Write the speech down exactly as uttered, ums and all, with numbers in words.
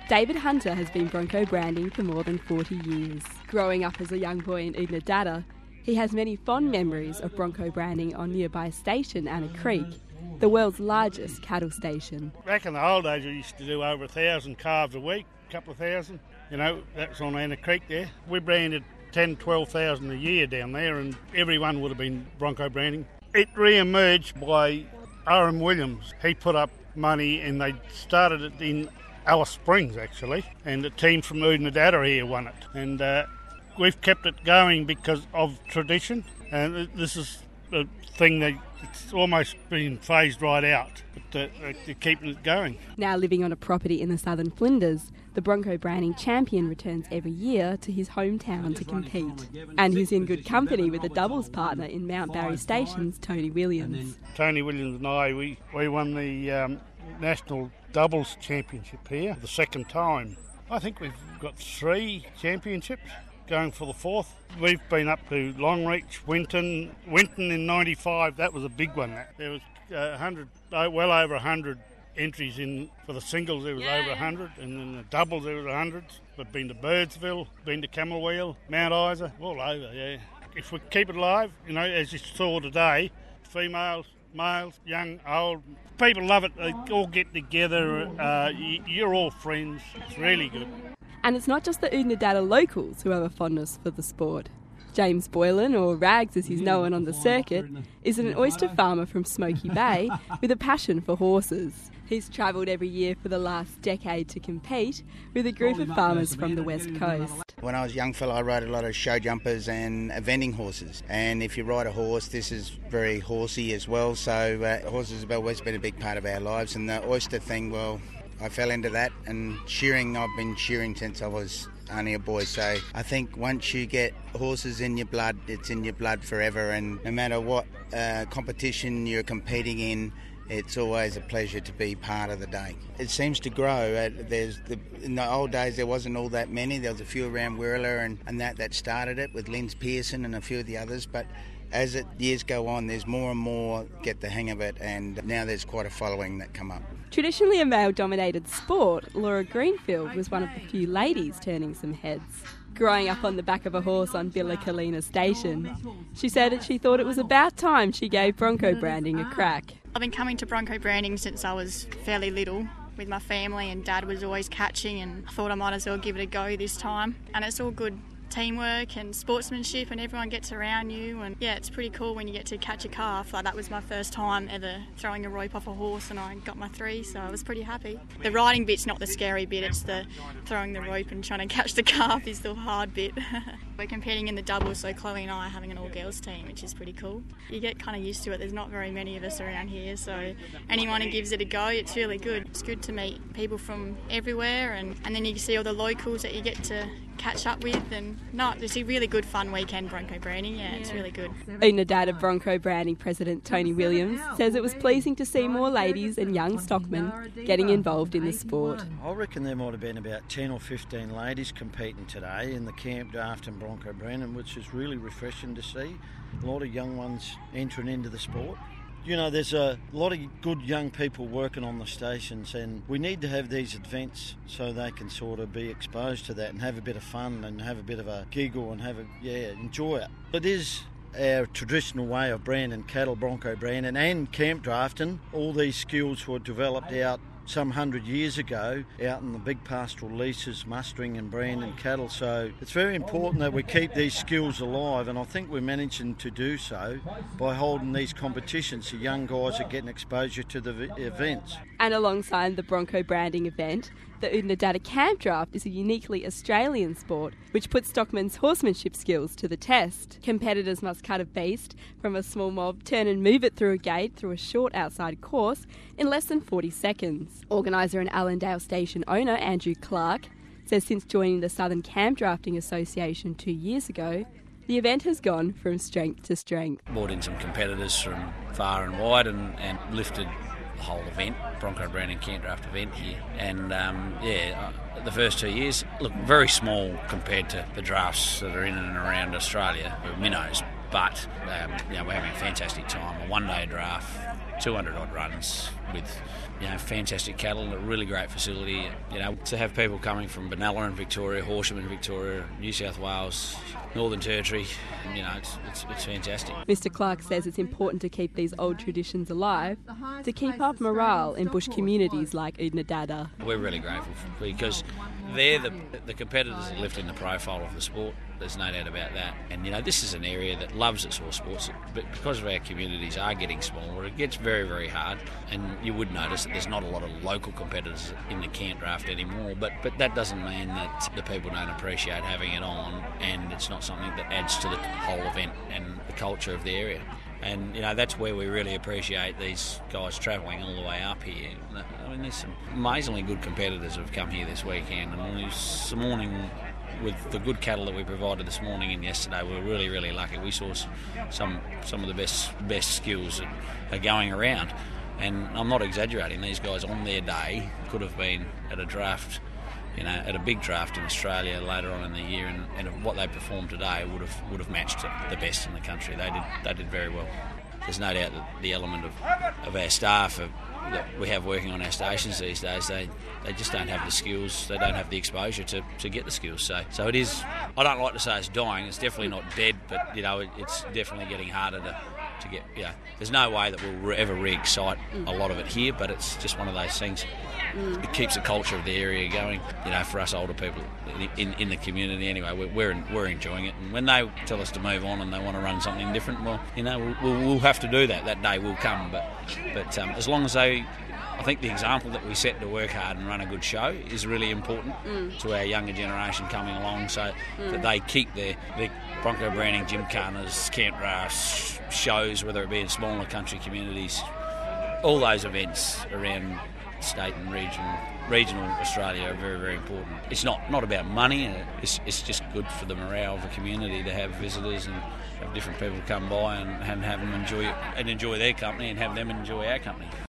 David Hunter has been bronco branding for more than forty years. Growing up as a young boy in Oodnadatta, he has many fond memories of bronco branding on nearby station Anna Creek, the world's largest cattle station. Back in the old days, we used to do over a thousand calves a week, a couple of thousand. You know, that's on Anna Creek there. We branded ten, twelve thousand a year down there, and everyone would have been bronco branding. It re-emerged by Owen Williams. He put up money and they started it in Alice Springs, actually, and a team from Oodnadatta here won it. And uh, we've kept it going because of tradition, and this is a thing that it's almost been phased right out, but uh, they're keeping it going. Now living on a property in the southern Flinders, the bronco branding champion returns every year to his hometown to compete. And he's in good company with a doubles partner in Mount Barry Station's Tony Williams. Tony Williams and I, we, we won the um, National Doubles Championship here for the second time. I think we've got three championships, going for the fourth. We've been up to Longreach, Winton. Winton in ninety-five, that was a big one. There was uh, one hundred, well over one hundred entries in. For the singles there was yeah, over one hundred, yeah. And then the doubles there was one hundred. We've been to Birdsville, been to Camberwell, Mount Isa, all over, yeah. If we keep it alive, you know, as you saw today, females, males, young, old, people love it. They all get together. Uh, you're all friends. It's really good. And it's not just the Oodnadatta locals who have a fondness for the sport. James Boylan, or Rags as he's known on the circuit, is an oyster farmer from Smoky Bay with a passion for horses. He's travelled every year for the last decade to compete with a group of farmers from the West Coast. When I was a young fella, I rode a lot of show jumpers and eventing horses. And if you ride a horse, this is very horsey as well. So uh, horses have always been a big part of our lives. And the oyster thing, well, I fell into that, and shearing, I've been shearing since I was only a boy, so I think once you get horses in your blood, it's in your blood forever, and no matter what uh, competition you're competing in, it's always a pleasure to be part of the day. It seems to grow. Uh, there's the, in the old days there wasn't all that many. There was a few around Wirrala and, and that that started it with Linz Pearson and a few of the others, but as it years go on, there's more and more get the hang of it, and now there's quite a following that come up. Traditionally a male-dominated sport, Laura Greenfield was one of the few ladies turning some heads. Growing up on the back of a horse on Billicolina Station, she said that she thought it was about time she gave bronco branding a crack. I've been coming to bronco branding since I was fairly little with my family, and Dad was always catching, and I thought I might as well give it a go this time. And it's all good teamwork and sportsmanship, and everyone gets around you, and yeah, it's pretty cool when you get to catch a calf. Like, that was my first time ever throwing a rope off a horse, and I got my three, so I was pretty happy. The riding bit's not the scary bit, it's the throwing the rope and trying to catch the calf is the hard bit. We're competing in the doubles, so Chloe and I are having an all-girls team, which is pretty cool. You get kind of used to it. There's not very many of us around here, so anyone who gives it a go, it's really good. It's good to meet people from everywhere, and, and then you see all the locals that you get to catch up with, and no, it's a really good fun weekend bronco branding. Yeah, it's really good. Oodnadatta Bronco Branding President Tony Williams says it was pleasing to see more ladies and young stockmen getting involved in the sport. I reckon there might have been about ten or fifteen ladies competing today in the camp draft and bronco branding, which is really refreshing to see. A lot of young ones entering into the sport. You know, there's a lot of good young people working on the stations, and we need to have these events so they can sort of be exposed to that and have a bit of fun and have a bit of a giggle and have a, yeah, enjoy it. It is our traditional way of branding cattle, bronco branding and camp drafting. All these skills were developed out some hundred years ago out in the big pastoral leases, mustering and branding cattle. So it's very important that we keep these skills alive, and I think we're managing to do so by holding these competitions. The young guys are getting exposure to the v- events. And alongside the bronco branding event, the Oodnadatta Camp Draft is a uniquely Australian sport which puts stockmen's horsemanship skills to the test. Competitors must cut a beast from a small mob, turn and move it through a gate through a short outside course in less than forty seconds. Organiser and Allendale Station owner Andrew Clark says since joining the Southern Camp Drafting Association two years ago, the event has gone from strength to strength. Brought in some competitors from far and wide and, and lifted the whole event, bronco branding camp draft event here. And um, yeah, uh, the first two years, look, very small compared to the drafts that are in and around Australia, minnows. But um, you know, we're having a fantastic time. A one-day draft, two hundred odd runs, with, you know, fantastic cattle and a really great facility. You know, to have people coming from Benalla in Victoria, Horsham in Victoria, New South Wales, Northern Territory, you know, it's, it's, it's fantastic. Mister Clark says it's important to keep these old traditions alive to keep up morale in bush communities like Oodnadatta. We're really grateful because they're the, the competitors that lift in the profile of the sport. There's no doubt about that. And, you know, this is an area that loves its horse sports, but because of our communities are getting smaller, it gets very, very hard. And you would notice that there's not a lot of local competitors in the camp draft anymore, but, but that doesn't mean that the people don't appreciate having it on, and it's not something that adds to the whole event and the culture of the area. And, you know, that's where we really appreciate these guys travelling all the way up here. I mean, there's some amazingly good competitors who have come here this weekend, and this morning, with the good cattle that we provided this morning and yesterday, we were really, really lucky. We saw some some of the best best skills that are going around. And I'm not exaggerating, these guys on their day could have been at a draft, you know, at a big draft in Australia later on in the year, and, and what they performed today would have would have matched the best in the country. They did they did very well. There's no doubt that the element of, of our staff are, that we have working on our stations these days, they, they just don't have the skills, they don't have the exposure to, to get the skills. So so it is, I don't like to say it's dying, it's definitely not dead, but, you know, it, it's definitely getting harder to, to get, you know, there's no way that we'll re- ever re-excite a lot of it here, but it's just one of those things. Mm. It keeps the culture of the area going, you know, for us older people in, in, in the community anyway. We're we're, we're enjoying it, and when they tell us to move on and they want to run something different, well, you know, we'll, we'll, we'll have to do that. That day will come, but but um, as long as they, I think the example that we set to work hard and run a good show is really important mm. to our younger generation coming along, so mm. that they keep their, their Bronco branding, gymkhanas, camp drafts, shows, whether it be in smaller country communities, all those events around state and regional regional Australia are very, very important. It's not, not about money, it's, it's just good for the morale of the community to have visitors and have different people come by and, and have them enjoy it and enjoy their company and have them enjoy our company.